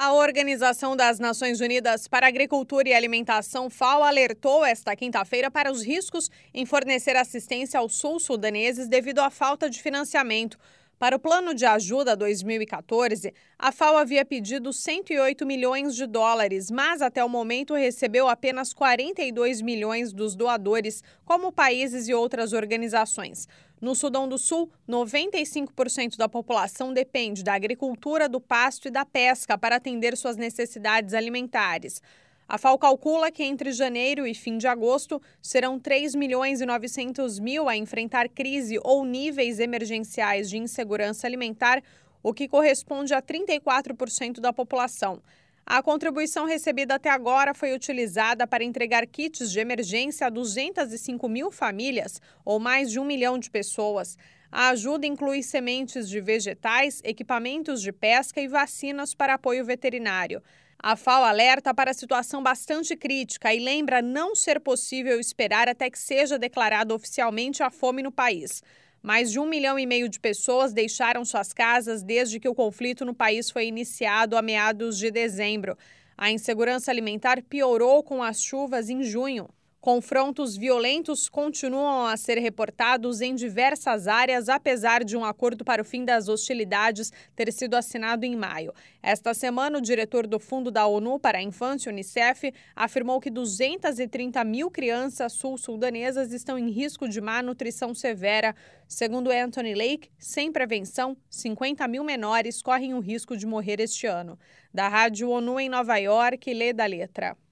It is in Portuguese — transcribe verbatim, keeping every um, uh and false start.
A Organização das Nações Unidas para a Agricultura e Alimentação, FAO, alertou esta quinta-feira para os riscos em fornecer assistência aos sul-sudaneses devido à falta de financiamento. Para o Plano de Ajuda dois mil e quatorze, a FAO havia pedido cento e oito milhões de dólares, mas até o momento recebeu apenas quarenta e dois milhões dos doadores, como países e outras organizações. No Sudão do Sul, noventa e cinco por cento da população depende da agricultura, do pasto e da pesca para atender suas necessidades alimentares. A FAO calcula que entre janeiro e fim de agosto serão três milhões e novecentos mil a enfrentar crise ou níveis emergenciais de insegurança alimentar, o que corresponde a trinta e quatro por cento da população. A contribuição recebida até agora foi utilizada para entregar kits de emergência a duzentas e cinco mil famílias, ou mais de um milhão de pessoas. A ajuda inclui sementes de vegetais, equipamentos de pesca e vacinas para apoio veterinário. A FAO alerta para a situação bastante crítica e lembra não ser possível esperar até que seja declarada oficialmente a fome no país. Mais de um milhão e meio de pessoas deixaram suas casas desde que o conflito no país foi iniciado a meados de dezembro. A insegurança alimentar piorou com as chuvas em junho. Confrontos violentos continuam a ser reportados em diversas áreas, apesar de um acordo para o fim das hostilidades ter sido assinado em maio. Esta semana, o diretor do Fundo da ONU para a Infância, Unicef, afirmou que duzentas e trinta mil crianças sul-sudanesas estão em risco de má nutrição severa. Segundo Anthony Lake, sem prevenção, cinquenta mil menores correm o risco de morrer este ano. Da Rádio ONU em Nova York, Lê da Letra.